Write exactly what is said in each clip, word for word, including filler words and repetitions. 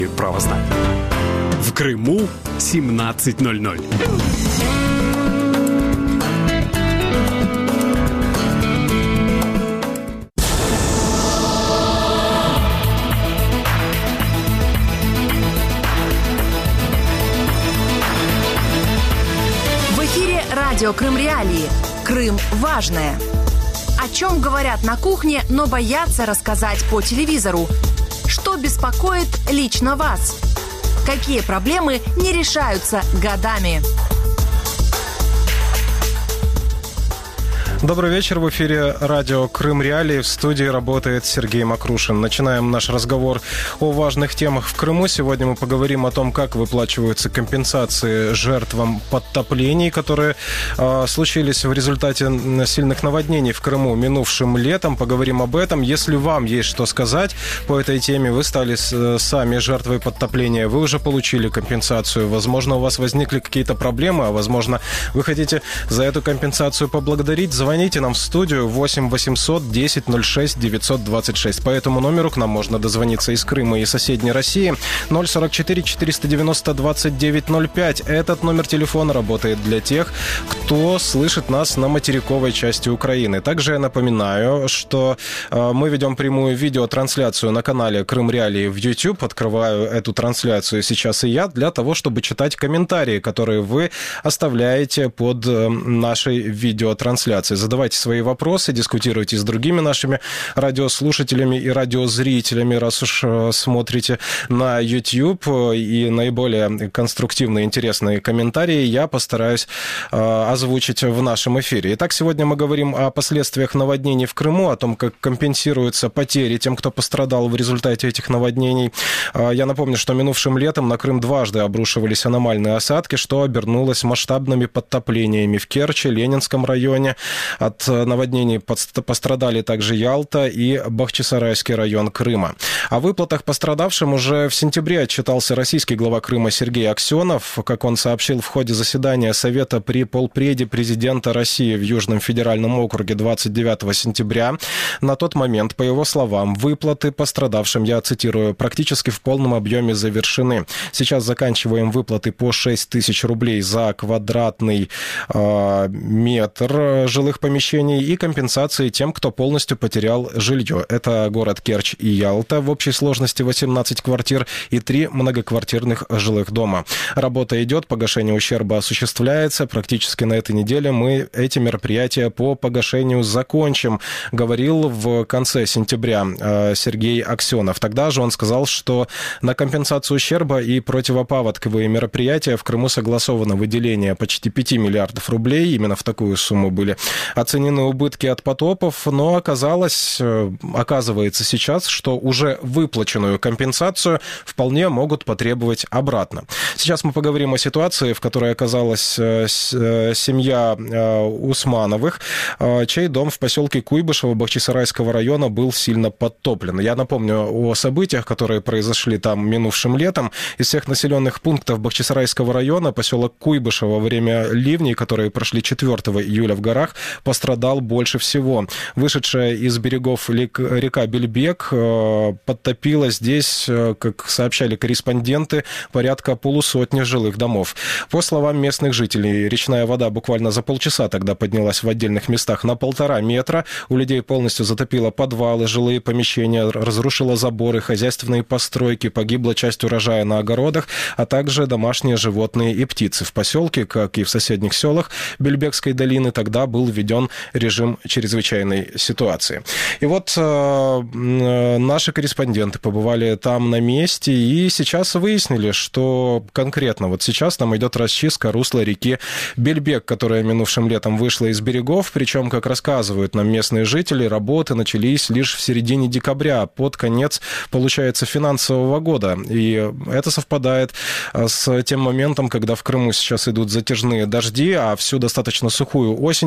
право знать. В Крыму семнадцать ноль ноль. В эфире радио Крым Реалии. Крым важное. О чем говорят на кухне, но боятся рассказать по телевизору? Что беспокоит лично вас? Какие проблемы не решаются годами? Добрый вечер. В эфире радио Крым Реалии. В студии работает Сергей Макрушин. Начинаем наш разговор о важных темах в Крыму. Сегодня мы поговорим о том, как выплачиваются компенсации жертвам подтоплений, которые э, случились в результате сильных наводнений в Крыму минувшим летом. Поговорим об этом. Если вам есть что сказать по этой теме, вы стали с, сами жертвой подтопления, вы уже получили компенсацию. Возможно, у вас возникли какие-то проблемы, а возможно, вы хотите за эту компенсацию поблагодарить. Звоните нам в студию восемь восемьсот десять ноль шесть девятьсот двадцать шесть. По этому номеру к нам можно дозвониться из Крыма и соседней России. ноль сорок четыре четыреста девяносто двадцать девять ноль пять. Этот номер телефона работает для тех, кто слышит нас на материковой части Украины. Также я напоминаю, что э, мы ведем прямую видеотрансляцию на канале Крым Реалии в YouTube. Открываю эту трансляцию сейчас и я для того, чтобы читать комментарии, которые вы оставляете под э, нашей видеотрансляцией. Задавайте свои вопросы, дискутируйте с другими нашими радиослушателями и радиозрителями, раз уж смотрите на YouTube. И наиболее конструктивные, интересные комментарии я постараюсь э, озвучить в нашем эфире. Итак, сегодня мы говорим о последствиях наводнений в Крыму, о том, как компенсируются потери тем, кто пострадал в результате этих наводнений. Э, я напомню, что минувшим летом на Крым дважды обрушивались аномальные осадки, что обернулось масштабными подтоплениями в Керчи, Ленинском районе. От наводнений пострадали также Ялта и Бахчисарайский район Крыма. О выплатах пострадавшим уже в сентябре отчитался российский глава Крыма Сергей Аксенов. Как он сообщил в ходе заседания Совета при полпреде президента России в Южном федеральном округе двадцать девятого сентября, на тот момент, по его словам, выплаты пострадавшим, я цитирую, практически в полном объеме завершены. Сейчас заканчиваем выплаты по шесть тысяч рублей за квадратный э, метр жилых помещений и компенсации тем, кто полностью потерял жилье. Это город Керчь и Ялта в общей сложности восемнадцать квартир и три многоквартирных жилых дома. Работа идет, погашение ущерба осуществляется. Практически на этой неделе мы эти мероприятия по погашению закончим, говорил в конце сентября Сергей Аксенов. Тогда же он сказал, что на компенсацию ущерба и противопаводковые мероприятия в Крыму согласовано выделение почти пяти миллиардов рублей. Именно в такую сумму были оценены убытки от потопов, но оказалось, оказывается сейчас, что уже выплаченную компенсацию вполне могут потребовать обратно. Сейчас мы поговорим о ситуации, в которой оказалась семья Усмановых, чей дом в поселке Куйбышево Бахчисарайского района был сильно подтоплен. Я напомню о событиях, которые произошли там минувшим летом. Из всех населенных пунктов Бахчисарайского района поселок Куйбышево во время ливней, которые прошли четвёртого июля в горах, пострадал больше всего. Вышедшая из берегов река Бельбек подтопила здесь, как сообщали корреспонденты, порядка полусотни жилых домов. По словам местных жителей, речная вода буквально за полчаса тогда поднялась в отдельных местах на полтора метра. У людей полностью затопило подвалы, жилые помещения, разрушила заборы, хозяйственные постройки, погибла часть урожая на огородах, а также домашние животные и птицы. В поселке, как и в соседних селах Бельбекской долины, тогда был введен режим чрезвычайной ситуации. И вот э, наши корреспонденты побывали там на месте и сейчас выяснили, что конкретно вот сейчас там идет расчистка русла реки Бельбек, которая минувшим летом вышла из берегов, причем, как рассказывают нам местные жители, работы начались лишь в середине декабря, под конец, получается, финансового года. И это совпадает с тем моментом, когда в Крыму сейчас идут затяжные дожди, а всю достаточно сухую осень работы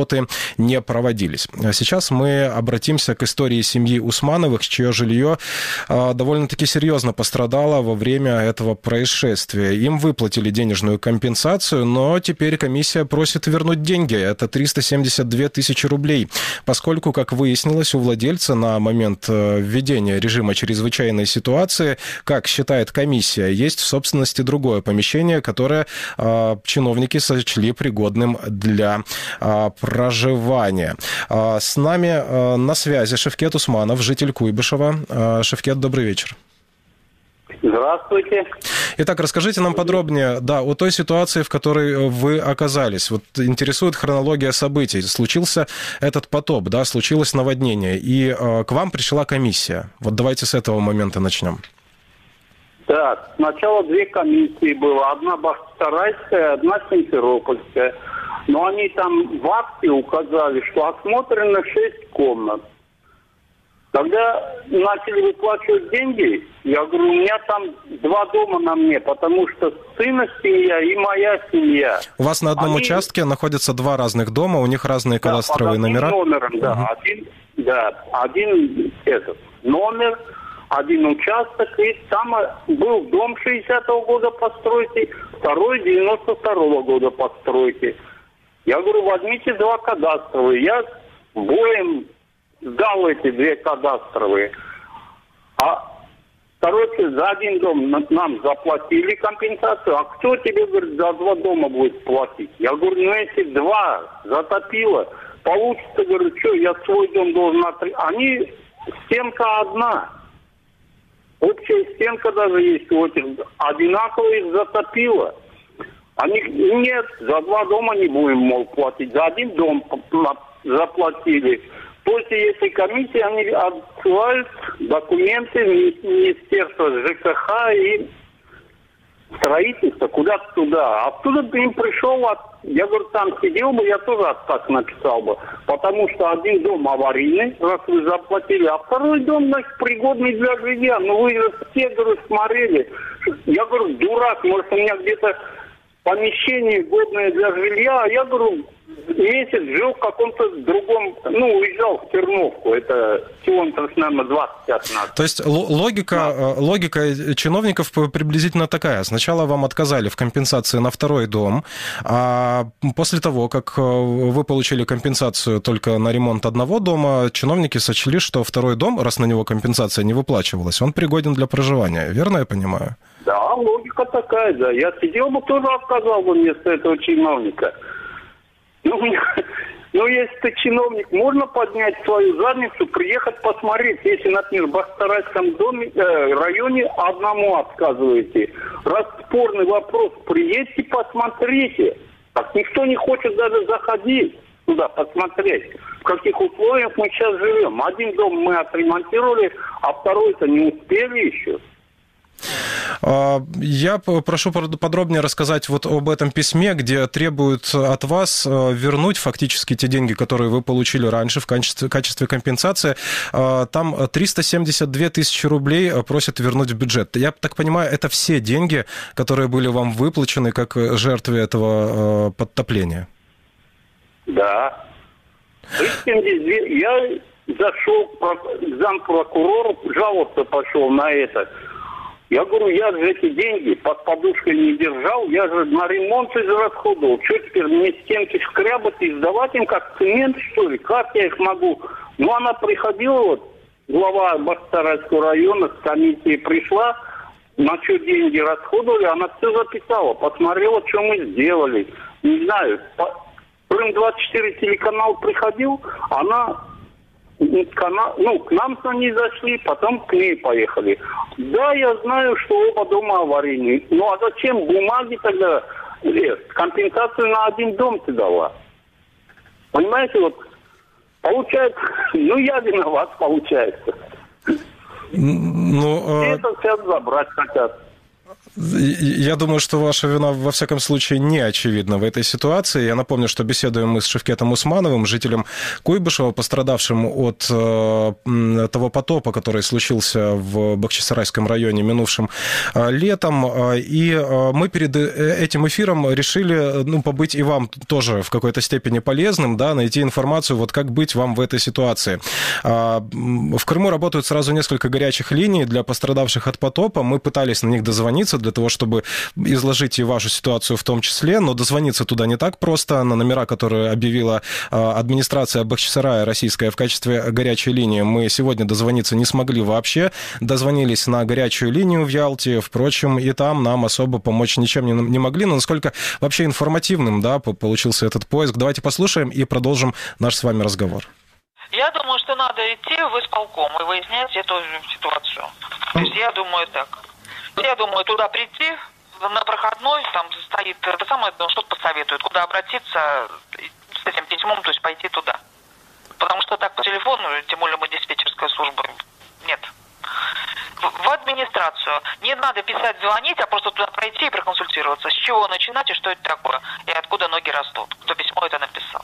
работы не проводились. Сейчас мы обратимся к истории семьи Усмановых, чье жилье довольно-таки серьезно пострадало во время этого происшествия. Им выплатили денежную компенсацию, но теперь комиссия просит вернуть деньги. Это триста семьдесят две тысячи рублей, поскольку, как выяснилось, у владельца на момент введения режима чрезвычайной ситуации, как считает комиссия, есть в собственности другое помещение, которое э, чиновники сочли пригодным для э, проживания. Э, с нами э, на связи Шевкет Усманов, житель Куйбышева. Э, Шевкет, добрый вечер. Здравствуйте. Итак, расскажите нам подробнее, да, о той ситуации, в которой вы оказались. Вот интересует хронология событий. Случился этот потоп, да, случилось наводнение, и э, к вам пришла комиссия. Вот давайте с этого момента начнем. Да, сначала две комиссии было. Одна Бахчисарайская, одна Симферопольская. Но они там в акте указали, что осмотрено шесть комнат. Когда начали выплачивать деньги, я говорю, у меня там два дома на мне, потому что сына семья и моя семья. У вас на одном Они... участке находятся два разных дома, у них разные да, кадастровые под одним номера? номером, да. Угу. Один, да, один этот номер, один участок, и там был дом шестидесятого года постройки, второй девяносто второго года постройки. Я говорю, возьмите два кадастровые. Я боем сдал эти две кадастровые. А, короче, за один дом нам заплатили компенсацию. А кто тебе, говорит, за два дома будет платить? Я говорю, ну если два затопило, получится, говорю, что, я свой дом должен отри... Они, стенка одна. Общая стенка даже есть у этих. Одинаково их затопило. Они, нет, за два дома не будем, мол, платить. За один дом заплатили. После этой комиссии они отсылают документы в Министерство ЖКХ и строительства куда-то туда. Оттуда бы им пришел, от... я говорю, там сидел бы, я тоже отказ написал бы. Потому что один дом аварийный, раз вы заплатили, а второй дом, значит, пригодный для жилья. Ну вы же все, говорю, смотрели. Я говорю, дурак, может, у меня где-то помещение годное для жилья, а я говорю, месяц жил в каком-то другом, ну, уезжал в Терновку, это километров, наверное, двадцать от нас. То есть логика, да. логика чиновников приблизительно такая. Сначала вам отказали в компенсации на второй дом, а после того, как вы получили компенсацию только на ремонт одного дома, чиновники сочли, что второй дом, раз на него компенсация не выплачивалась, он пригоден для проживания. Верно я понимаю? Да, логика такая, да. Я сидел бы, тоже отказал бы вместо этого чиновника. Ну, ну, если ты чиновник, можно поднять свою задницу, приехать посмотреть. Если, например, в Бахчисарайском доме, э, районе одному отказываете. Раз спорный вопрос, приедьте, посмотрите. Так никто не хочет даже заходить туда, посмотреть, в каких условиях мы сейчас живем. Один дом мы отремонтировали, а второй-то не успели еще. Я прошу подробнее рассказать вот об этом письме, где требуют от вас вернуть фактически те деньги, которые вы получили раньше в качестве, в качестве компенсации. Там триста семьдесят две тысячи рублей просят вернуть в бюджет. Я так понимаю, это все деньги, которые были вам выплачены как жертве этого подтопления? Да. триста семьдесят две. Я зашел к зампрокурору, жаловаться пошел на это. Я говорю, я же эти деньги под подушкой не держал, я же на ремонт израсходовал. Что теперь мне стенки шкрябать и сдавать им как цемент, что ли? Как я их могу? Ну, она приходила, вот, глава Бахчисарайского района с комиссией пришла, на что деньги расходовали, она все записала, посмотрела, что мы сделали. Не знаю, Крым двадцать четыре телеканал приходил, она... Ну, к нам они зашли, потом к ней поехали. Да, я знаю, что оба дома аварийные. Ну, а зачем бумаги тогда? Компенсацию на один дом ты дала. Понимаете, вот, получается, ну, я виноват, получается. Ну, это сейчас забрать хотят. Я думаю, что ваша вина, во всяком случае, не очевидна в этой ситуации. Я напомню, что беседуем мы с Шевкетом Усмановым, жителем Куйбышева, пострадавшим от э, того потопа, который случился в Бахчисарайском районе минувшим э, летом. И э, мы перед этим эфиром решили, ну, побыть и вам тоже в какой-то степени полезным, да, найти информацию, вот как быть вам в этой ситуации. Э, в Крыму работают сразу несколько горячих линий для пострадавших от потопа. Мы пытались на них дозвониться, для того, чтобы изложить и вашу ситуацию в том числе, но дозвониться туда не так просто. На номера, которые объявила администрация Бахчисарая российская в качестве горячей линии, мы сегодня дозвониться не смогли вообще. Дозвонились на горячую линию в Ялте, впрочем, и там нам особо помочь ничем не, не могли. Но насколько вообще информативным, да, получился этот поиск. Давайте послушаем и продолжим наш с вами разговор. Я думаю, что надо идти в исполком и выяснять эту ситуацию. То есть я думаю так. Я думаю, туда прийти, на проходной, там стоит это самое, что-то посоветует, куда обратиться с этим письмом, то есть пойти туда. Потому что так по телефону, тем более мы диспетчерская служба, нет. В, в администрацию. Не надо писать, звонить, а просто туда пройти и проконсультироваться. С чего начинать и что это такое, и откуда ноги растут, кто письмо это написал.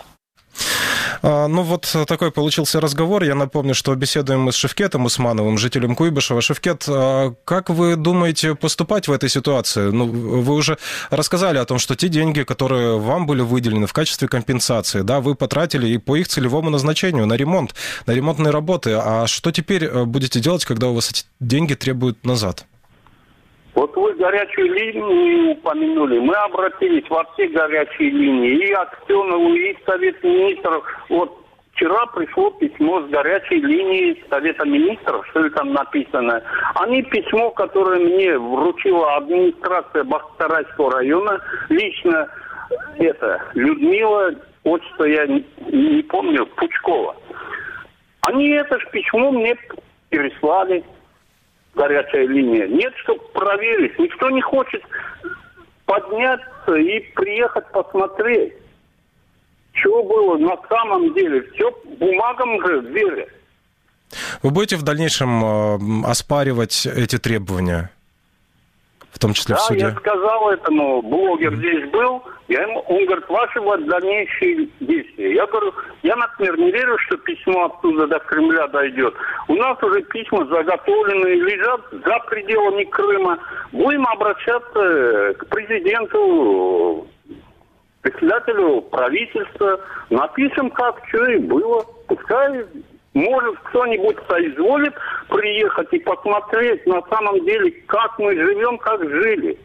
Ну вот такой получился разговор. Я напомню, что беседуем мы с Шевкетом Усмановым, жителем Куйбышева. Шевкет, как вы думаете поступать в этой ситуации? Ну, вы уже рассказали о том, что те деньги, которые вам были выделены в качестве компенсации, да, вы потратили и по их целевому назначению, на ремонт, на ремонтные работы. А что теперь будете делать, когда у вас эти деньги требуют назад? Вот вы горячую линию упомянули. Мы обратились во все горячие линии. И Аксенову, и в Совет Министров. Вот вчера пришло письмо с горячей линии Совета Министров, что там написано. Они письмо, которое мне вручила администрация Бахчисарайского района, лично это, Людмила, отчество я не, не помню, Пучкова. Они это же письмо мне переслали. Горячая линия. Нет, чтобы проверить. Никто не хочет подняться и приехать посмотреть, что было на самом деле. Все бумагам же верят. Вы будете в дальнейшем оспаривать эти требования? В том числе да, в суде? Я сказал этому, блогер mm-hmm. здесь был, я ему, он говорит, ваши вот дальнейшие действия. Я говорю, я, например, не верю, что письмо оттуда до Кремля дойдет. У нас уже письма заготовленные, лежат за пределами Крыма. Будем обращаться к президенту, председателю правительства, напишем, как что и было. Пускай... Может, кто-нибудь соизволит приехать и посмотреть на самом деле, как мы живем, как жили.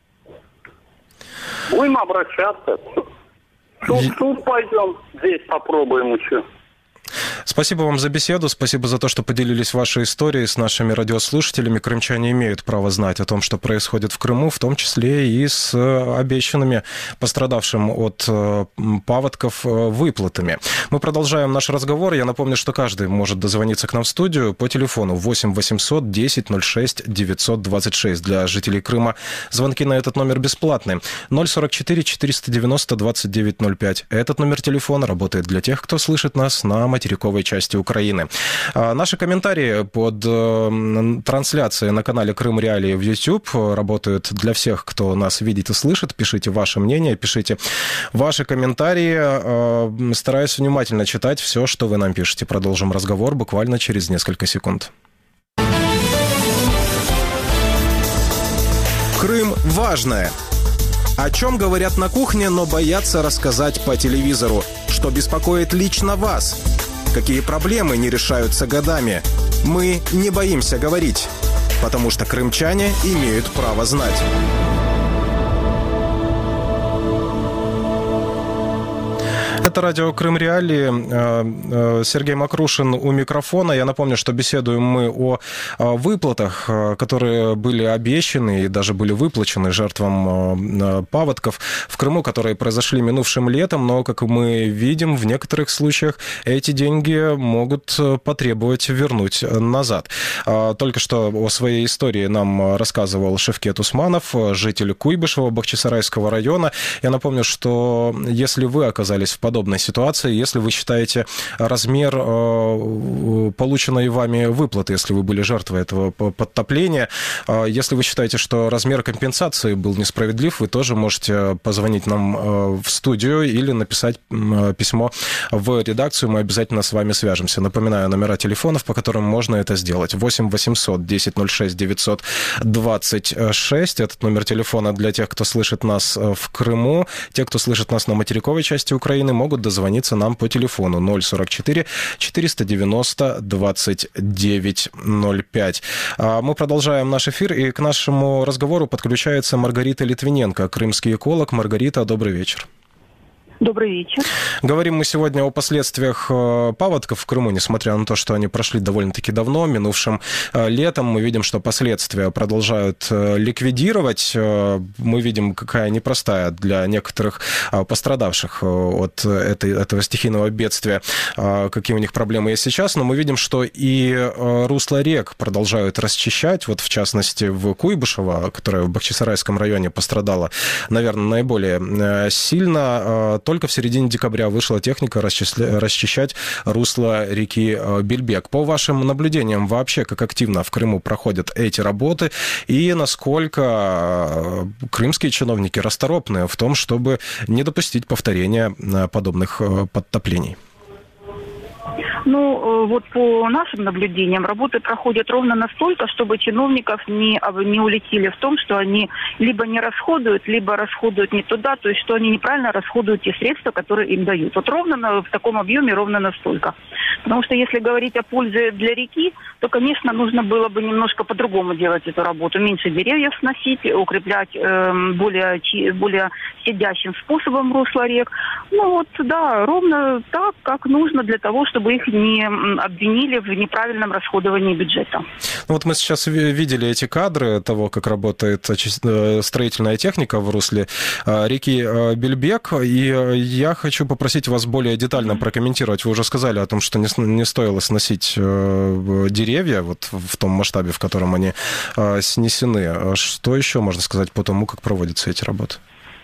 Будем обращаться. В суд пойдем, здесь попробуем еще. Спасибо вам за беседу, спасибо за то, что поделились вашей историей с нашими радиослушателями. Крымчане имеют право знать о том, что происходит в Крыму, в том числе и с обещанными пострадавшим от паводков выплатами. Мы продолжаем наш разговор. Я напомню, что каждый может дозвониться к нам в студию по телефону восемь восемьсот десять ноль шесть девятьсот двадцать шесть. Для жителей Крыма звонки на этот номер бесплатные. ноль сорок четыре четыреста девяносто двадцать девять ноль пять. Этот номер телефона работает для тех, кто слышит нас на материковой части Украины. Наши комментарии под трансляцией на канале Крым Реалии в YouTube работают для всех, кто нас видит и слышит. Пишите ваше мнение, пишите ваши комментарии. Стараюсь внимательно читать все, что вы нам пишете. Продолжим разговор буквально через несколько секунд. Крым важное. О чем говорят на кухне, но боятся рассказать по телевизору? Что беспокоит лично вас? Какие проблемы не решаются годами? Мы не боимся говорить, потому что крымчане имеют право знать. Это радио Крым Реалии. Сергей Макрушин у микрофона. Я напомню, что беседуем мы о выплатах, которые были обещаны и даже были выплачены жертвам паводков в Крыму, которые произошли минувшим летом. Но, как мы видим, в некоторых случаях эти деньги могут потребовать вернуть назад. Только что о своей истории нам рассказывал Шевкет Усманов, житель Куйбышева, Бахчисарайского района. Я напомню, что если вы оказались в подобном подобной ситуации, если вы считаете размер полученной вами выплаты, если вы были жертвой этого подтопления, если вы считаете, что размер компенсации был несправедлив, вы тоже можете позвонить нам в студию или написать письмо в редакцию, мы обязательно с вами свяжемся. Напоминаю, номера телефонов, по которым можно это сделать. восемь восемьсот десять ноль шесть девятьсот двадцать шесть. Этот номер телефона для тех, кто слышит нас в Крыму. Те, кто слышит нас на материковой части Украины, могут дозвониться нам по телефону ноль сорок четыре четыреста девяносто двадцать девять ноль пять. Мы продолжаем наш эфир, и к нашему разговору подключается Маргарита Литвиненко, крымский эколог. Маргарита, добрый вечер. Добрый вечер. Говорим мы сегодня о последствиях паводков в Крыму, несмотря на то, что они прошли довольно-таки давно, минувшим летом. Мы видим, что последствия продолжают ликвидировать. Мы видим, какая непростая для некоторых пострадавших от этой, этого стихийного бедствия, какие у них проблемы есть сейчас. Но мы видим, что и русла рек продолжают расчищать. Вот в частности в Куйбышево, которое в Бахчисарайском районе пострадало, наверное, наиболее сильно. Только в середине декабря вышла техника расчищать русло реки Бельбек. По вашим наблюдениям, вообще, как активно в Крыму проходят эти работы, и насколько крымские чиновники расторопны в том, чтобы не допустить повторения подобных подтоплений? Ну, вот по нашим наблюдениям, работы проходят ровно настолько, чтобы чиновников не, не улетели в том, что они либо не расходуют, либо расходуют не туда, то есть что они неправильно расходуют те средства, которые им дают. Вот ровно на, в таком объеме, ровно настолько. Потому что если говорить о пользе для реки, то, конечно, нужно было бы немножко по-другому делать эту работу. Меньше деревьев сносить, укреплять э, более, более сидящим способом русла рек. Ну вот, да, ровно так, как нужно для того, чтобы их не обвинили в неправильном расходовании бюджета. Ну, вот мы сейчас видели эти кадры того, как работает строительная техника в русле реки Бельбек, и я хочу попросить вас более детально прокомментировать. Вы уже сказали о том, что не, не стоило сносить деревья вот в том масштабе, в котором они снесены. Что еще можно сказать по тому, как проводятся эти работы?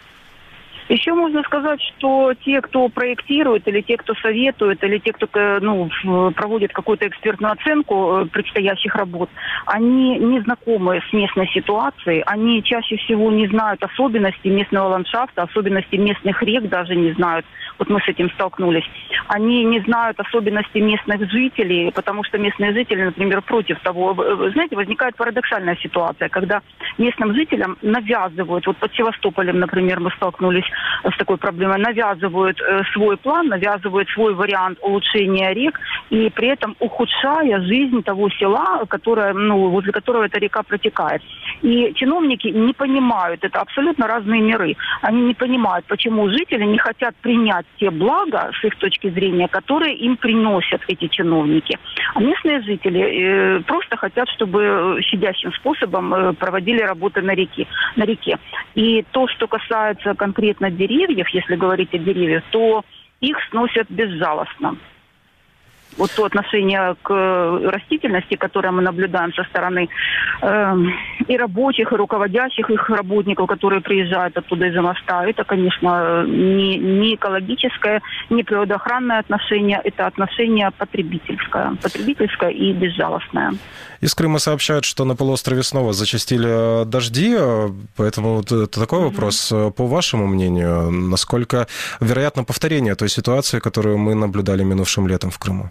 Еще можно сказать, что те, кто проектирует, или те, кто советует, или те, кто ну, проводит какую-то экспертную оценку предстоящих работ, они не знакомы с местной ситуацией, они чаще всего не знают особенностей местного ландшафта, особенностей местных рек даже не знают. Вот мы с этим столкнулись. Они не знают особенностей местных жителей, потому что местные жители, например, против того. Знаете, возникает парадоксальная ситуация, когда местным жителям навязывают, вот под Севастополем, например, мы столкнулись с такой проблемой, навязывают э, свой план, навязывают свой вариант улучшения рек, и при этом ухудшая жизнь того села, которое, ну, возле которого эта река протекает. И чиновники не понимают, это абсолютно разные миры, они не понимают, почему жители не хотят принять те блага, с их точки зрения, которые им приносят эти чиновники. А местные жители э, просто хотят, чтобы щадящим способом э, проводили работы на реке, на реке. И то, что касается конкретно деревьев, если говорить о деревьях, то их сносят безжалостно. Вот то отношение к растительности, которое мы наблюдаем со стороны э, и рабочих, и руководящих их работников, которые приезжают оттуда из-за моста, это, конечно, не, не экологическое, не природоохранное отношение, это отношение потребительское, потребительское и безжалостное. Из Крыма сообщают, что на полуострове снова зачастили дожди, поэтому это такой mm-hmm. вопрос. По вашему мнению, насколько вероятно повторение той ситуации, которую мы наблюдали минувшим летом в Крыму?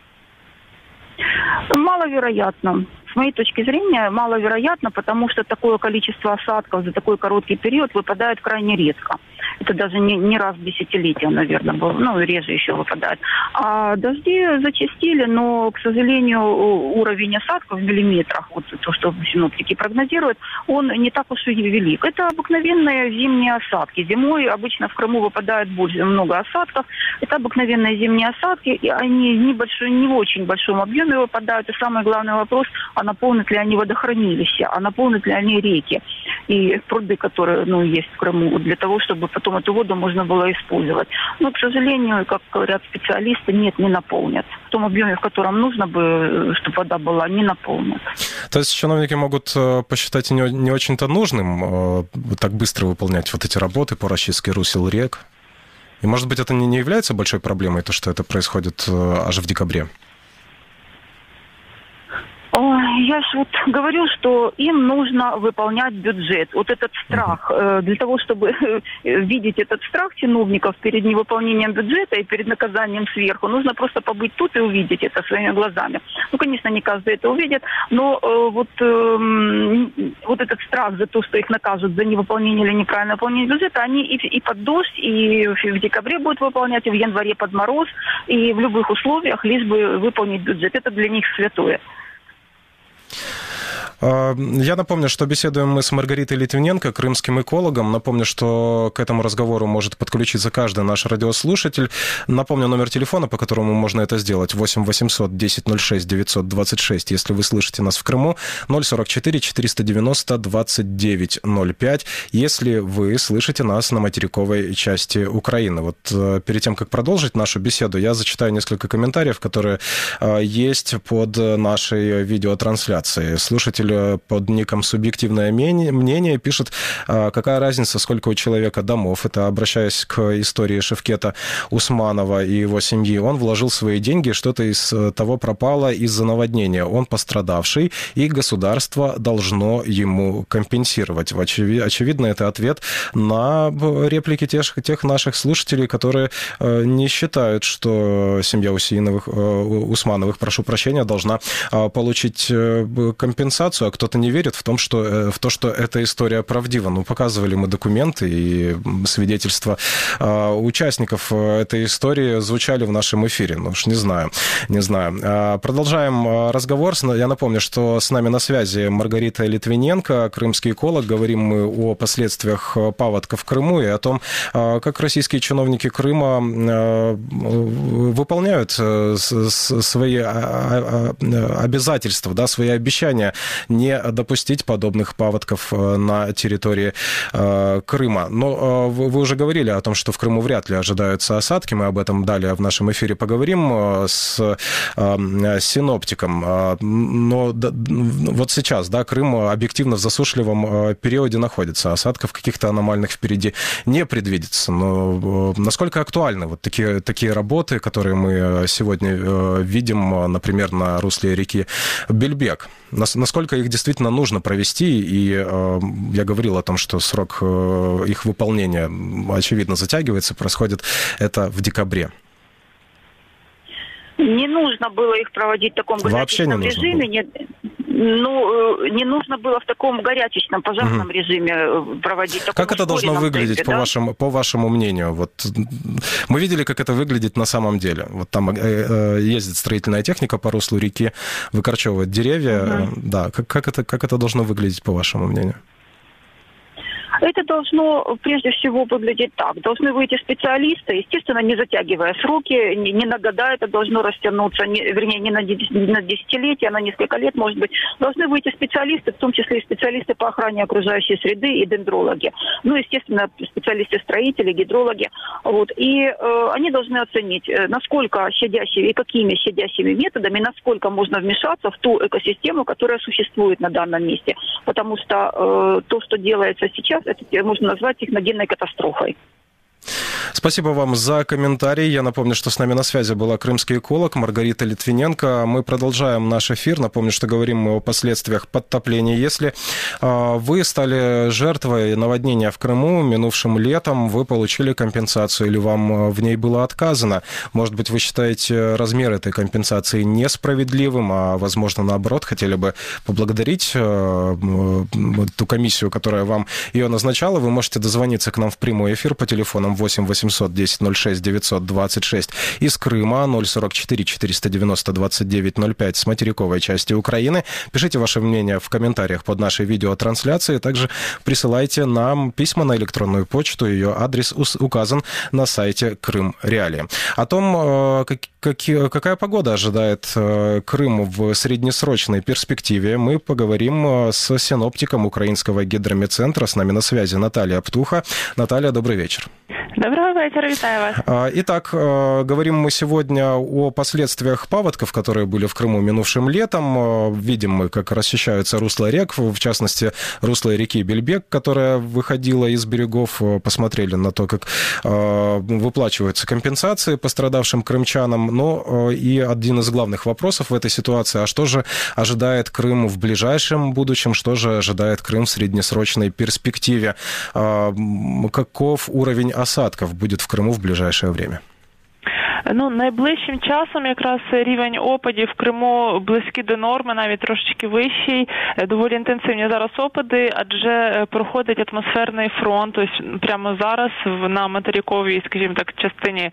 Маловероятно. С моей точки зрения, маловероятно, потому что такое количество осадков за такой короткий период выпадает крайне редко. Это даже не, не раз в десятилетие, наверное, было, ну, реже еще выпадает. А дожди зачастили, но, к сожалению, уровень осадков в миллиметрах, вот то, что синоптики прогнозируют, он не так уж и велик. Это обыкновенные зимние осадки. Зимой обычно в Крыму выпадает больше, много осадков. Это обыкновенные зимние осадки, и они не, большой, не в очень большом объеме выпадают. И самый главный вопрос, а наполнят ли они водохранилища, а наполнят ли они реки и пруды, которые, ну, есть в Крыму, для того, чтобы потом эту воду можно было использовать. Но, к сожалению, как говорят специалисты, нет, не наполнят. В том объеме, в котором нужно бы, чтобы вода была, не наполнят. То есть чиновники могут посчитать не, не очень-то нужным так быстро выполнять вот эти работы по расчистке русел рек? И, может быть, это не является большой проблемой, то, что это происходит аж в декабре? Я же вот говорю, что им нужно выполнять бюджет. Вот этот страх, uh-huh. для того, чтобы видеть этот страх чиновников перед невыполнением бюджета и перед наказанием сверху, нужно просто побыть тут и увидеть это своими глазами. Ну, конечно, не каждый это увидит, но вот, вот этот страх за то, что их накажут за невыполнение или неправильное выполнение бюджета, они и, и под дождь, и в декабре будут выполнять, и в январе под мороз, и в любых условиях, лишь бы выполнить бюджет. Это для них святое. Я напомню, что беседуем мы с Маргаритой Литвиненко, крымским экологом. Напомню, что к этому разговору может подключиться каждый наш радиослушатель. Напомню номер телефона, по которому можно это сделать. восемь восемьсот десять ноль шесть девятьсот двадцать шесть, если вы слышите нас в Крыму. ноль сорок четыре четыреста девяносто двадцать девять ноль пять, если вы слышите нас на материковой части Украины. Вот перед тем, как продолжить нашу беседу, я зачитаю несколько комментариев, которые есть под нашей видеотрансляцией. Слушатель под ником «Субъективное мнение» пишет, какая разница, сколько у человека домов. Это обращаясь к истории Шевкета Усманова и его семьи. Он вложил свои деньги, что-то из того пропало из-за наводнения. Он пострадавший, и государство должно ему компенсировать. Очевидно, это ответ на реплики тех, тех наших слушателей, которые не считают, что семья Усиновых, Усмановых, прошу прощения, должна получить компенсацию, а кто-то не верит в, том, что, в то, что эта история правдива. Ну, показывали мы документы и свидетельства участников этой истории звучали в нашем эфире. Ну уж не знаю, не знаю. Продолжаем разговор. Я напомню, что с нами на связи Маргарита Литвиненко, крымский эколог. Говорим мы о последствиях паводка в Крыму и о том, как российские чиновники Крыма выполняют свои обязательства, да, свои обещания не допустить подобных паводков на территории э, Крыма. Но э, вы уже говорили о том, что в Крыму вряд ли ожидаются осадки. Мы об этом далее в нашем эфире поговорим э, с э, синоптиком. Э, но да, вот сейчас, да, Крым объективно в засушливом э, периоде находится. Осадков каких-то аномальных впереди не предвидится. Но э, насколько актуальны вот такие, такие работы, которые мы сегодня э, видим, например, на русле реки Бельбек? Насколько их действительно нужно провести, и э, я говорил о том, что срок э, их выполнения, очевидно, затягивается, происходит это в декабре. Не нужно было их проводить в таком горячечном режиме. Не, ну, не нужно было в таком горячечном, пожарном угу. режиме проводить. Как это должно выглядеть, темпе, по, да? вашему, по вашему мнению? Вот, мы видели, как это выглядит на самом деле. Вот там э, ездит строительная техника по руслу реки, выкорчевывает деревья. Угу. Да, как, как, это, как это должно выглядеть, по вашему мнению? Это должно прежде всего выглядеть так. Должны выйти специалисты, естественно, не затягивая сроки, не, не на года это должно растянуться, не, вернее, не на, на десятилетия, а на несколько лет, может быть. Должны выйти специалисты, в том числе и специалисты по охране окружающей среды и дендрологи. Ну, естественно, специалисты-строители, гидрологи. Вот. И э, они должны оценить, насколько щадящими и какими щадящими методами, насколько можно вмешаться в ту экосистему, которая существует на данном месте. Потому что э, то, что делается сейчас, это можно назвать техногенной катастрофой. Спасибо вам за комментарий. Я напомню, что с нами на связи была крымский эколог Маргарита Литвиненко. Мы продолжаем наш эфир. Напомню, что говорим мы о последствиях подтопления. Если вы стали жертвой наводнения в Крыму минувшим летом, вы получили компенсацию или вам в ней было отказано, может быть, вы считаете размер этой компенсации несправедливым, а, возможно, наоборот, хотели бы поблагодарить ту комиссию, которая вам ее назначала, вы можете дозвониться к нам в прямой эфир по телефонам восемь восемьсот десять ноль шесть девятьсот двадцать шесть из Крыма, ноль сорок четыре четыреста девяносто двадцать девять ноль пять с материковой части Украины. Пишите ваше мнение в комментариях под нашей видеотрансляцией. Также присылайте нам письма на электронную почту. Ее адрес указан на сайте Крым Реалии. О том, как, как, какая погода ожидает Крым в среднесрочной перспективе, мы поговорим с синоптиком Украинского гидрометцентра. С нами на связи Наталья Птуха. Наталья, добрый вечер. Доброго вечера, витаю вас. Итак, говорим мы сегодня о последствиях паводков, которые были в Крыму минувшим летом. Видим мы, как расчищаются русла рек, в частности, русло реки Бельбек, которая выходила из берегов. Посмотрели на то, как выплачиваются компенсации пострадавшим крымчанам. Но и один из главных вопросов в этой ситуации, а что же ожидает Крым в ближайшем будущем, что же ожидает Крым в среднесрочной перспективе? Каков уровень осадков будет в Криму в ближайшее время? Ну, найближчим часом якраз рівень опадів в Криму близький до норми, навіть трошечки вищий. Доволі інтенсивні зараз опади, адже проходить атмосферний фронт. Ось прямо зараз на материковій, скажімо так, частині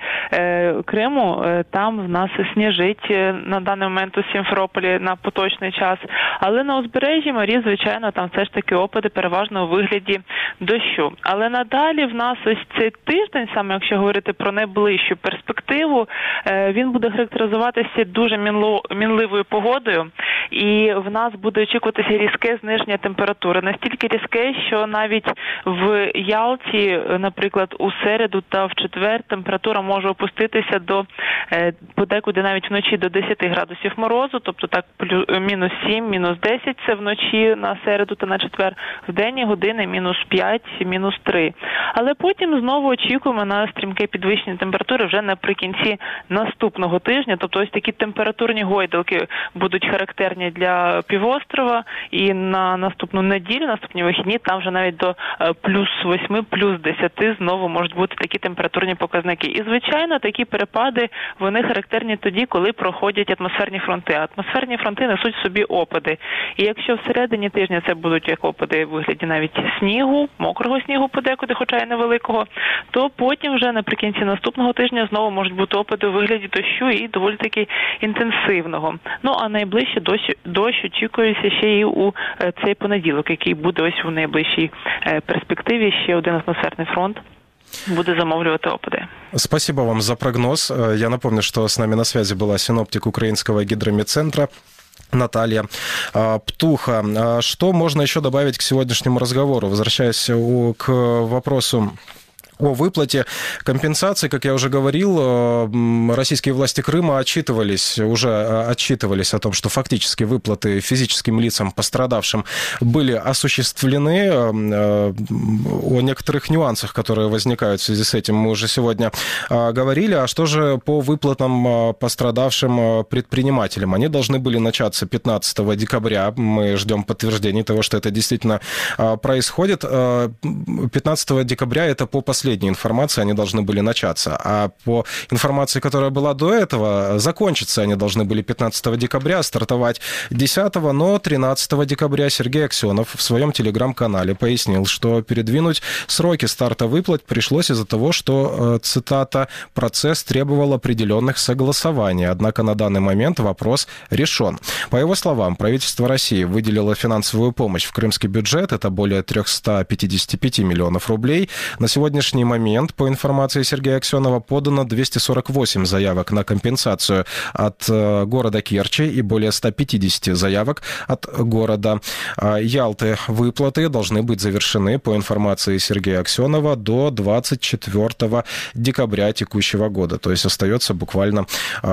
Криму, там в нас сніжить на даний момент у Сімферополі на поточний час. Але на узбережжі морів, звичайно, там все ж таки опади переважно у вигляді дощу. Але надалі в нас ось цей тиждень, саме якщо говорити про найближчу перспективу, він буде характеризуватися дуже мінливою погодою, і в нас буде очікуватися різке зниження температури. Настільки різке, що навіть в Ялті, наприклад, у середу та в четвер температура може опуститися до подекуди навіть вночі до десять градусів морозу, тобто так мінус сім, мінус десять це вночі на середу та на четвер, в денні години мінус п'ять, мінус три. Але потім знову очікуємо на стрімке підвищення температури вже наприкінці наступного тижня, тобто ось такі температурні гойдалки будуть характерні для півострова, і на наступну неділю, наступні вихідні, там вже навіть до плюс восьми, плюс десяти знову можуть бути такі температурні показники. І, звичайно, такі перепади, вони характерні тоді, коли проходять атмосферні фронти. Атмосферні фронти несуть в собі опади. І якщо всередині тижня це будуть як опади в вигляді навіть снігу, мокрого снігу подекуди, хоча й невеликого, то потім вже наприкінці наступного тижня знову можуть бути опади у вигляді дощу і доволі таки інтенсивного. Ну, а найближче дощ, дощ очікується ще і у цей понеділок, який буде ось у найближчій перспективі. Ще один атмосферний фронт буде замовлювати опади. Спасибо вам за прогноз. Я напомню, что с нами на связи была синоптик Украинского гидрометцентра Наталья Птуха. Что можно еще добавить к сегодняшнему разговору? Возвращаясь к вопросу о выплате компенсации, как я уже говорил, российские власти Крыма отчитывались, уже отчитывались о том, что фактически выплаты физическим лицам, пострадавшим, были осуществлены. О некоторых нюансах, которые возникают в связи с этим, мы уже сегодня говорили. А что же по выплатам пострадавшим предпринимателям? Они должны были начаться пятнадцатого декабря. Мы ждем подтверждений того, что это действительно происходит. пятнадцатого декабря это по последней информации они должны были начаться. А по информации, которая была до этого, закончиться они должны были пятнадцатого декабря, стартовать десятого, но тринадцатого декабря Сергей Аксенов в своем телеграм-канале пояснил, что передвинуть сроки старта выплат пришлось из-за того, что, цитата, «процесс требовал определенных согласований». Однако на данный момент вопрос решен. По его словам, правительство России выделило финансовую помощь в крымский бюджет, это более триста пятьдесят пять миллионов рублей. На сегодняшний момент, по информации Сергея Аксенова, подано двести сорок восемь заявок на компенсацию от города Керчи и более ста пятидесяти заявок от города Ялты. Выплаты должны быть завершены, по информации Сергея Аксенова, до двадцать четвёртого декабря текущего года. То есть остается буквально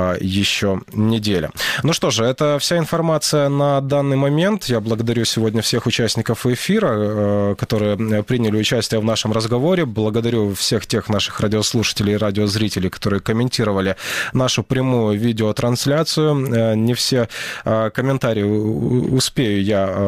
еще неделя. Ну что же, это вся информация на данный момент. Я благодарю сегодня всех участников эфира, которые приняли участие в нашем разговоре. Благодарю всех тех наших радиослушателей и радиозрителей, которые комментировали нашу прямую видеотрансляцию. Не все комментарии успею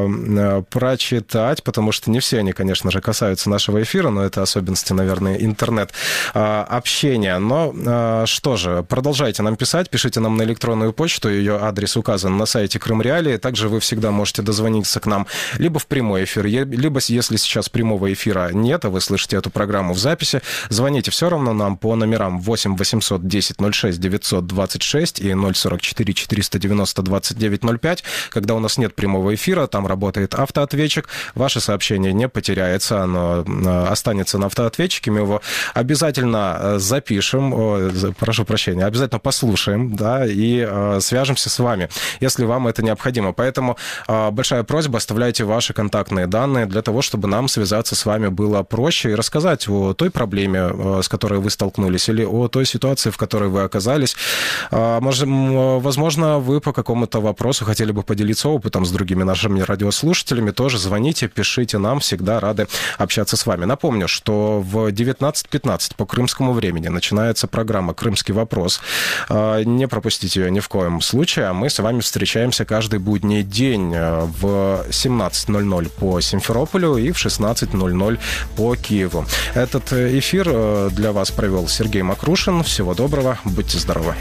я прочитать, потому что не все они, конечно же, касаются нашего эфира, но это особенности, наверное, интернет-общения. Но что же, продолжайте нам писать, пишите нам на электронную почту, ее адрес указан на сайте Крым Реалии. Также вы всегда можете дозвониться к нам либо в прямой эфир, либо, если сейчас прямого эфира нет, а вы слышите эту программу в записи, звоните все равно нам по номерам восемь восемьсот десять ноль шесть девятьсот двадцать шесть и ноль сорок четыре четыреста девяносто двадцать девять ноль пять. Когда у нас нет прямого эфира, там работает автоответчик. Ваше сообщение не потеряется, оно останется на автоответчике. Мы его обязательно запишем, о, прошу прощения, обязательно послушаем, да, и э, свяжемся с вами, если вам это необходимо. Поэтому э, большая просьба, оставляйте ваши контактные данные для того, чтобы нам связаться с вами было проще и рассказать о том, той проблеме, с которой вы столкнулись, или о той ситуации, в которой вы оказались. Может, возможно, вы по какому-то вопросу хотели бы поделиться опытом с другими нашими радиослушателями. Тоже звоните, пишите нам, всегда рады общаться с вами. Напомню, что в девятнадцать пятнадцать по крымскому времени начинается программа «Крымский вопрос». Не пропустите ее ни в коем случае. А мы с вами встречаемся каждый будний день в семнадцать ноль ноль по Симферополю и в шестнадцать ноль ноль по Киеву. Этот эфир для вас провел Сергей Макрушин. Всего доброго, будьте здоровы.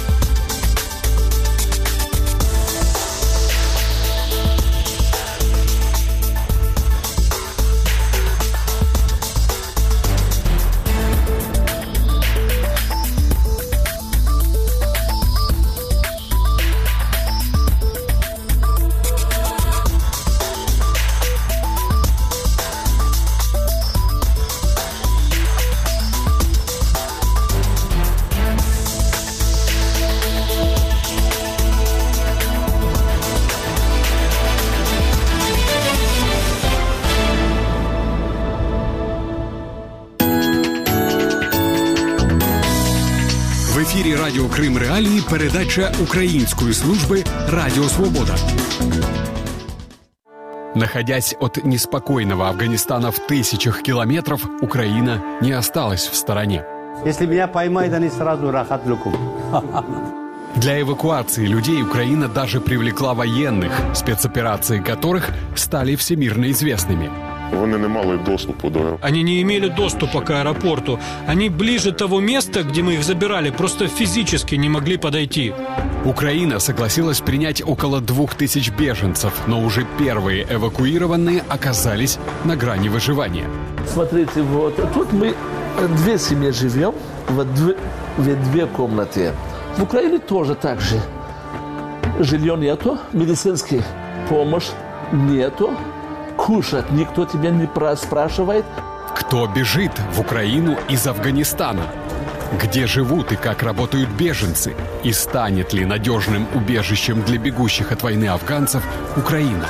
В ефірі Радіо Крим Реалії передача української служби «Радио Свобода». Находясь от неспокойного Афганистана в тысячах километров, Украина не осталась в стороне. Если меня поймают, они сразу рахат лукум. Для эвакуации людей Украина даже привлекла военных, спецоперации которых стали всемирно известными. Вони не мали доступу до... Они не имели доступа к аэропорту. Они ближе того места, где мы их забирали, просто физически не могли подойти. Украина согласилась принять около двух тысяч беженцев, но уже первые эвакуированные оказались на грани выживания. Смотрите, вот тут мы две семьи живем, в две, в две комнаты. В Украине тоже так же. Жилье нету, медицинская помощь нету. Кушать никто тебя не спрашивает. Кто бежит в Украину из Афганистана? Где живут и как работают беженцы? И станет ли надежным убежищем для бегущих от войны афганцев Украина?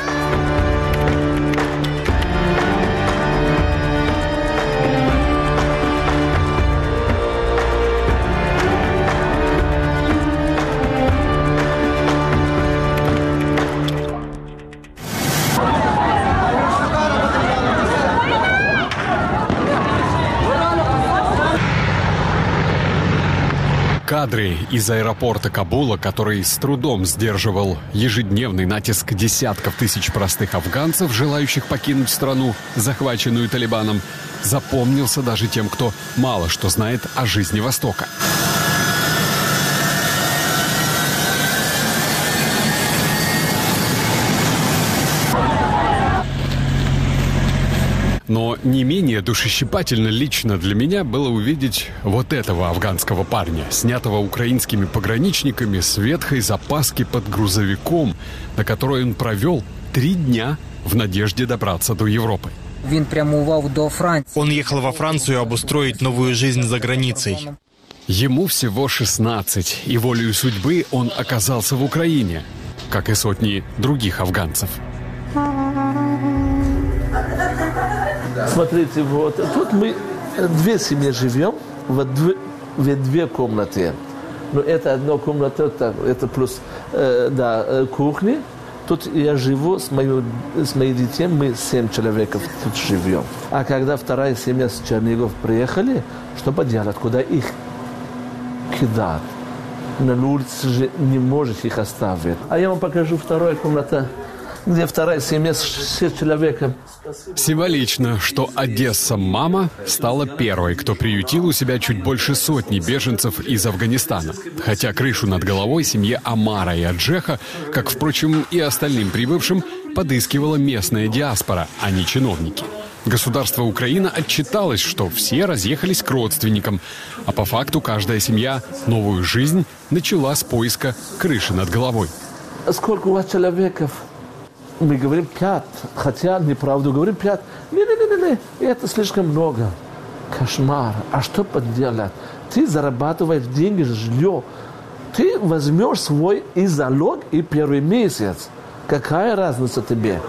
Кадры из аэропорта Кабула, который с трудом сдерживал ежедневный натиск десятков тысяч простых афганцев, желающих покинуть страну, захваченную Талибаном, запомнился даже тем, кто мало что знает о жизни Востока. Но не менее душещипательно лично для меня было увидеть вот этого афганского парня, снятого украинскими пограничниками с ветхой запаски под грузовиком, на которой он провел три дня в надежде добраться до Европы. Он ехал во Францию обустроить новую жизнь за границей. Ему всего шестнадцать, и волею судьбы он оказался в Украине, как и сотни других афганцев. Смотрите, вот тут мы две семьи живем, в две, в две комнаты. Но это одна комната, это плюс э, да, кухня. Тут я живу с, мою, с моими детьми, мы семь человек тут живем. А когда вторая семья с Чернигов приехали, что поделать, куда их кидать? На улице же не можешь их оставить. А я вам покажу вторую комнату, где вторая семья с шесть человек. Символично, что Одесса-мама стала первой, кто приютил у себя чуть больше сотни беженцев из Афганистана. Хотя крышу над головой семье Амара и Аджеха, как, впрочем, и остальным прибывшим, подыскивала местная диаспора, а не чиновники. Государство Украина отчиталось, что все разъехались к родственникам, а по факту каждая семья новую жизнь начала с поиска крыши над головой. Сколько у вас человеков? Мы говорим пять, хотя неправду говорим пять. Не-не-не, это слишком много. Кошмар. А что поделать? Ты зарабатываешь деньги, жилье. Ты возьмешь свой и залог, и первый месяц. Какая разница тебе?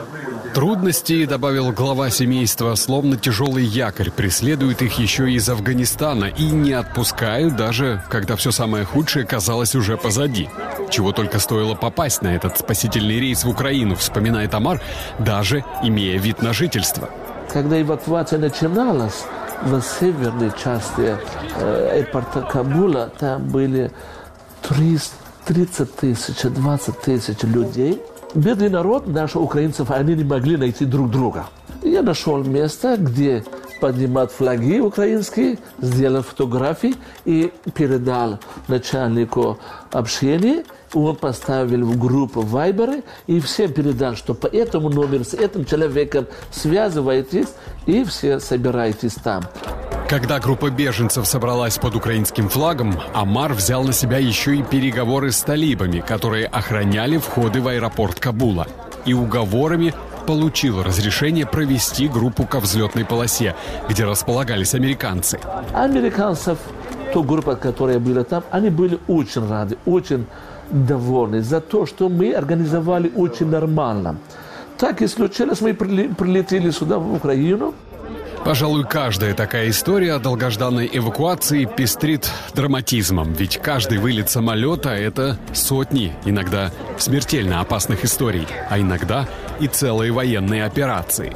Трудности, добавил глава семейства, словно тяжелый якорь, преследуют их еще из Афганистана и не отпускают, даже когда все самое худшее казалось уже позади. Чего только стоило попасть на этот спасительный рейс в Украину, вспоминает Омар, даже имея вид на жительство. Когда эвакуация начиналась, в северной части э, аэропорта Кабула там были тридцать тысяч, двадцать тысяч людей. Бедный народ, наши украинцев, они не могли найти друг друга. Я нашел место, где поднимать флаги украинские, сделал фотографии и передал начальнику общения. Он поставил в группу в Вайбере и всем передал, что по этому номеру с этим человеком связывайтесь и все собирайтесь там. Когда группа беженцев собралась под украинским флагом, Омар взял на себя еще и переговоры с талибами, которые охраняли входы в аэропорт Кабула. И уговорами получил разрешение провести группу ко взлетной полосе, где располагались американцы. Американцев, ту группу, которая была там, они были очень рады, очень довольны за то, что мы организовали очень нормально. Так и случилось, мы прилетели сюда, в Украину. Пожалуй, каждая такая история о долгожданной эвакуации пестрит драматизмом, ведь каждый вылет самолета – это сотни, иногда смертельно опасных историй, а иногда и целые военные операции.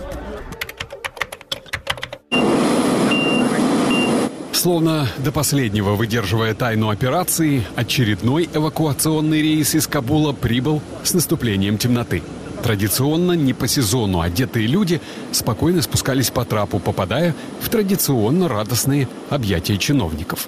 Словно до последнего выдерживая тайну операции, очередной эвакуационный рейс из Кабула прибыл с наступлением темноты. Традиционно, не по сезону, одетые люди спокойно спускались по трапу, попадая в традиционно радостные объятия чиновников.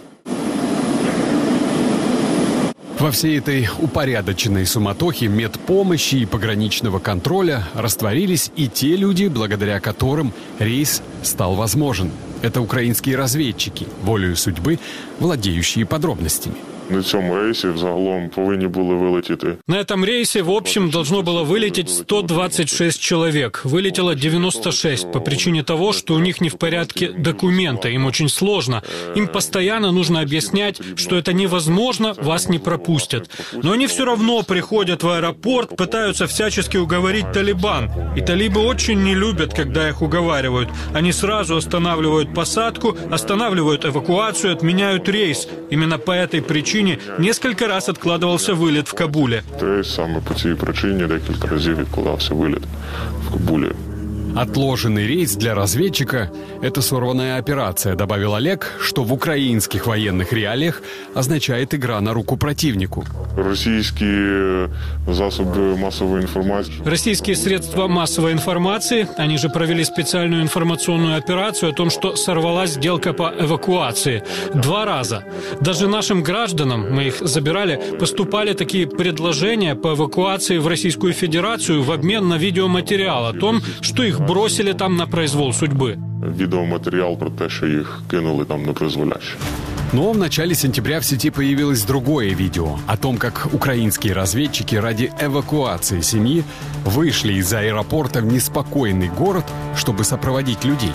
Во всей этой упорядоченной суматохе медпомощи и пограничного контроля растворились и те люди, благодаря которым рейс стал возможен. Это украинские разведчики, волею судьбы, владеющие подробностями. На цьому рейсі взагалом повинні були вилетіти. На этом рейсе, в общем, должно было вылететь сто двадцать шесть человек. Вылетело девяносто шесть по причине того, что у них не в порядке документы. Им очень сложно. Им постоянно нужно объяснять, что это невозможно, вас не пропустят. Но они все равно приходят в аэропорт, пытаются всячески уговорить талибан. И талибы очень не любят, когда их уговаривают. Они сразу останавливают посадку, останавливают эвакуацию, отменяют рейс. Именно по этой причине несколько раз откладывался вылет в Кабуле. Рейс саме по цій причині декілька разів відкладався виліт в Кабулі. Отложенный рейс для разведчика – это сорванная операция, добавил Олег, что в украинских военных реалиях означает игра на руку противнику. Российские засобы массовой информации. Российские средства массовой информации, они же провели специальную информационную операцию о том, что сорвалась сделка по эвакуации. Два раза. Даже нашим гражданам, мы их забирали, поступали такие предложения по эвакуации в Российскую Федерацию в обмен на видеоматериал о том, что их бросили там на произвол судьбы. Відеоматеріал про те, що їх кинули там на призволяще. Но в начале сентября в сети появилось другое видео о том, как украинские разведчики ради эвакуации семьи вышли из аэропорта в неспокойный город, чтобы сопроводить людей.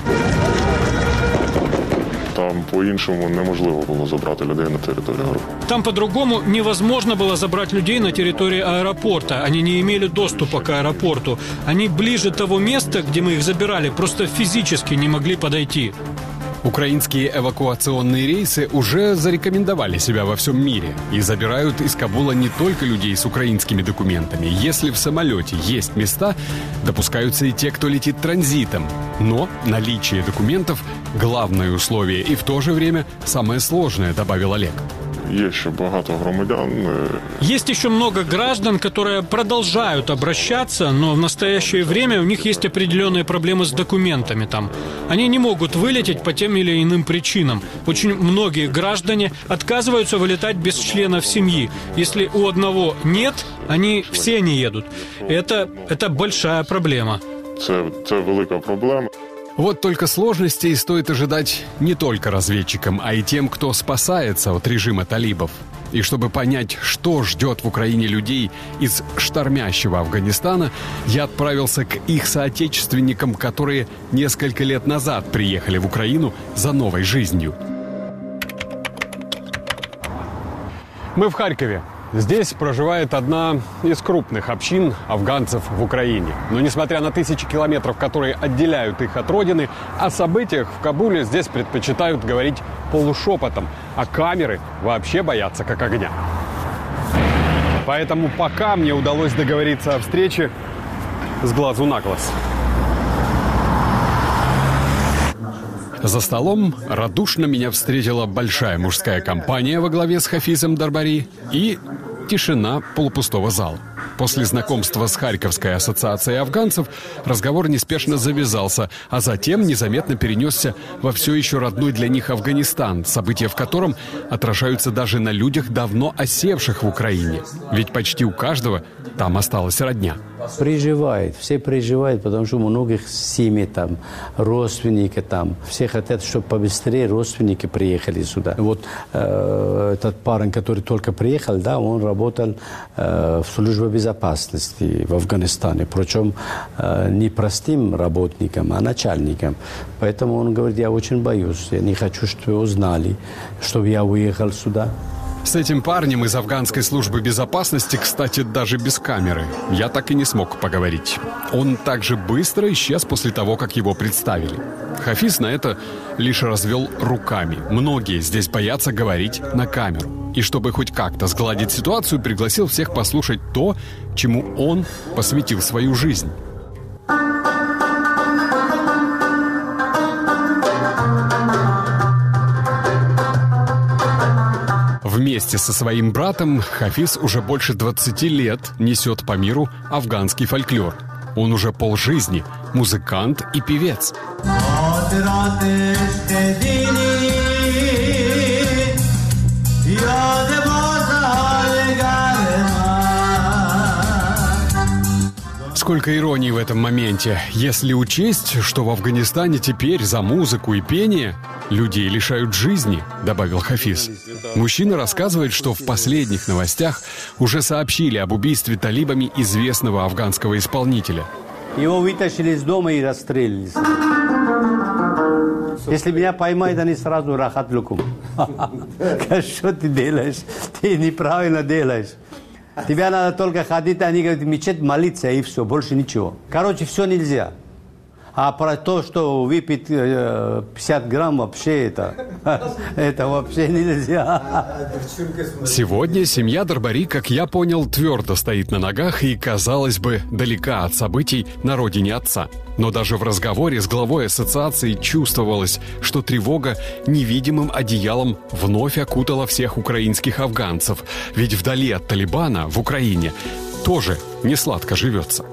Там по-іншому неможливо було забрати людей на територію аеропорту. Там по-другому невозможно было забрать людей на территории аэропорта. Они не имели доступа к аэропорту. Они ближе того места, где мы их забирали, просто физически не могли подойти. Украинские эвакуационные рейсы уже зарекомендовали себя во всем мире и забирают из Кабула не только людей с украинскими документами. Если в самолете есть места, допускаются и те, кто летит транзитом. Но наличие документов – главное условие и в то же время самое сложное, добавил Олег. Є ще багато громадян. Есть еще много граждан, которые продолжают обращаться, но в настоящее время у них есть определенные проблемы с документами там. Они не могут вылететь по тем или иным причинам. Очень многие граждане отказываются вылетать без членов семьи. Если у одного нет, они все не едут. Это, это большая проблема. Це, це велика проблема. Вот только сложностей стоит ожидать не только разведчикам, а и тем, кто спасается от режима талибов. И чтобы понять, что ждет в Украине людей из штормящего Афганистана, я отправился к их соотечественникам, которые несколько лет назад приехали в Украину за новой жизнью. Мы в Харькове. Здесь проживает одна из крупных общин афганцев в Украине. Но несмотря на тысячи километров, которые отделяют их от родины, о событиях в Кабуле здесь предпочитают говорить полушепотом, а камеры вообще боятся как огня. Поэтому пока мне удалось договориться о встрече с глазу на глаз. За столом радушно меня встретила большая мужская компания во главе с Хафизом Дарбари и тишина полупустого зала. После знакомства с Харьковской ассоциацией афганцев разговор неспешно завязался, а затем незаметно перенесся во все еще родной для них Афганистан, события в котором отражаются даже на людях, давно осевших в Украине. Ведь почти у каждого там осталась родня. Переживает, все переживают, потому что у многих семьи там, родственники там. Все хотят, чтобы побыстрее родственники приехали сюда. Вот э, этот парень, который только приехал, да, он работал э, в службе безопасности в Афганистане. Причем э, не простым работником, а начальником. Поэтому он говорит, я очень боюсь, я не хочу, чтобы вы узнали, чтобы я уехал сюда. С этим парнем из афганской службы безопасности, кстати, даже без камеры, я так и не смог поговорить. Он также быстро исчез после того, как его представили. Хафиз на это лишь развел руками. Многие здесь боятся говорить на камеру. И чтобы хоть как-то сгладить ситуацию, пригласил всех послушать то, чему он посвятил свою жизнь. Вместе со своим братом Хафиз уже больше двадцати лет несет по миру афганский фольклор. Он уже полжизни музыкант и певец. Сколько иронии в этом моменте, если учесть, что в Афганистане теперь за музыку и пение людей лишают жизни, добавил Хафиз. Мужчина рассказывает, что в последних новостях уже сообщили об убийстве талибами известного афганского исполнителя. Его вытащили из дома и расстреляли. Если меня поймают, они сразу рахат лукум. Что ты делаешь? Ты неправильно делаешь. Тебе надо только ходить, они говорят, в мечеть молиться, и все, больше ничего. Короче, все нельзя. А про то, что выпить пятьдесят грамм, вообще это, это вообще нельзя. Сегодня семья Дарбари, как я понял, твердо стоит на ногах и, казалось бы, далека от событий на родине отца. Но даже в разговоре с главой ассоциации чувствовалось, что тревога невидимым одеялом вновь окутала всех украинских афганцев. Ведь вдали от Талибана в Украине тоже не сладко живется.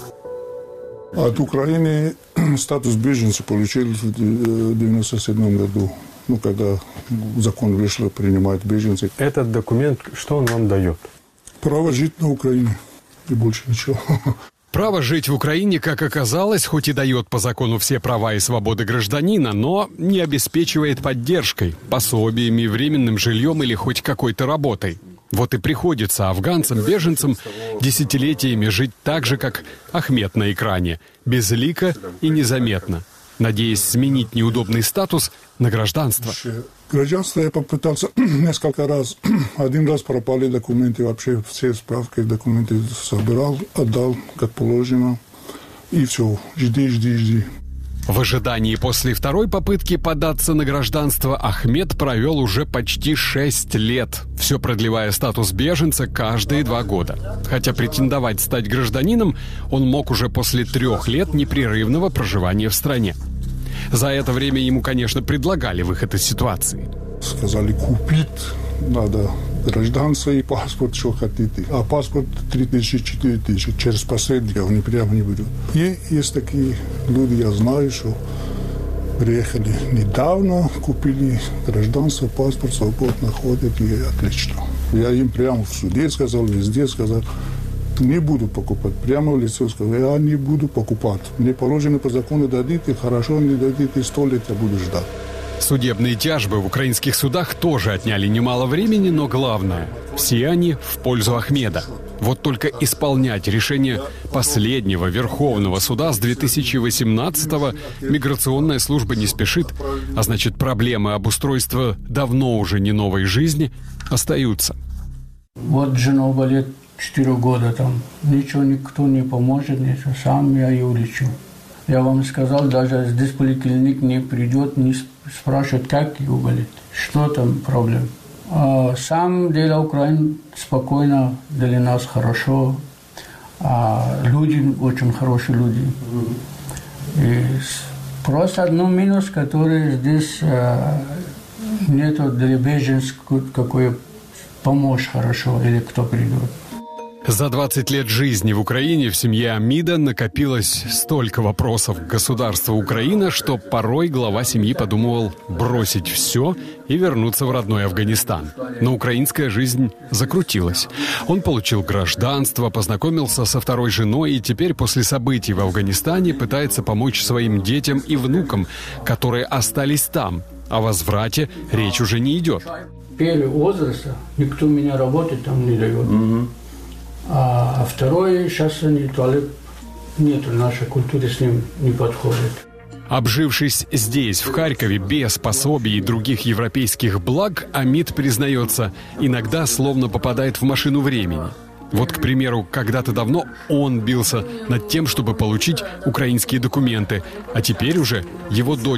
От Украины статус беженца получили в девяносто седьмом году, ну, когда закон вышел принимать беженцев. Этот документ, что он вам дает? Право жить на Украине, и больше ничего. Право жить в Украине, как оказалось, хоть и дает по закону все права и свободы гражданина, но не обеспечивает поддержкой, пособиями, временным жильем или хоть какой-то работой. Вот и приходится афганцам-беженцам десятилетиями жить так же, как Ахмед на экране, безлико и незаметно, надеясь сменить неудобный статус на гражданство. Гражданство я попытался несколько раз. Один раз пропали документы, вообще все справки, документы собирал, отдал, как положено. И все, жди, жди, жди. В ожидании после второй попытки податься на гражданство Ахмед провел уже почти шесть лет, все продлевая статус беженца каждые два года. Хотя претендовать стать гражданином он мог уже после трех лет непрерывного проживания в стране. За это время ему, конечно, предлагали выход из ситуации. Сказали, купить надо гражданство и паспорт, что хотите. А паспорт три тысячи, четыре тысячи. Через посредников не прямо не будут. И есть такие люди, я знаю, что приехали недавно, купили гражданство, паспорт, свободно ходят, и отлично. Я им прямо в суде сказал, везде сказал, не буду покупать. Прямо в лицо сказал, я не буду покупать. Мне положено по закону дадите, хорошо, не дадите, сто лет я буду ждать. Судебные тяжбы в украинских судах тоже отняли немало времени, но главное, все они в пользу Ахмеда. Вот только исполнять решение последнего Верховного суда с две тысячи восемнадцатого миграционная служба не спешит, а значит, проблемы обустройства давно уже не новой жизни остаются. Вот жена болит четыре года там. Ничего никто не поможет, ничего. Сам я ее лечу. Я вам сказал, даже здесь поликлиник не придет, не спрашивает, как ее болит, что там проблем. А сам дело Украины спокойно, для нас хорошо. А люди очень хорошие люди. И просто одно минус, который здесь э, нету для беженцев какой помощь хорошо или кто придет. За двадцать лет жизни в Украине в семье Амида накопилось столько вопросов к государству Украина, что порой глава семьи подумывал бросить все и вернуться в родной Афганистан. Но украинская жизнь закрутилась. Он получил гражданство, познакомился со второй женой и теперь после событий в Афганистане пытается помочь своим детям и внукам, которые остались там. О возврате речь уже не идет. Первый возраст, никто меня работать там не дает. Mm-hmm. А, а второй, сейчас они, туалет нет, нашей культуре с ним не подходит. Обжившись здесь, в Харькове, без пособий и других европейских благ, Амид признается, иногда словно попадает в машину времени. Вот, к примеру, когда-то давно он бился над тем, чтобы получить украинские документы, а теперь уже его дочь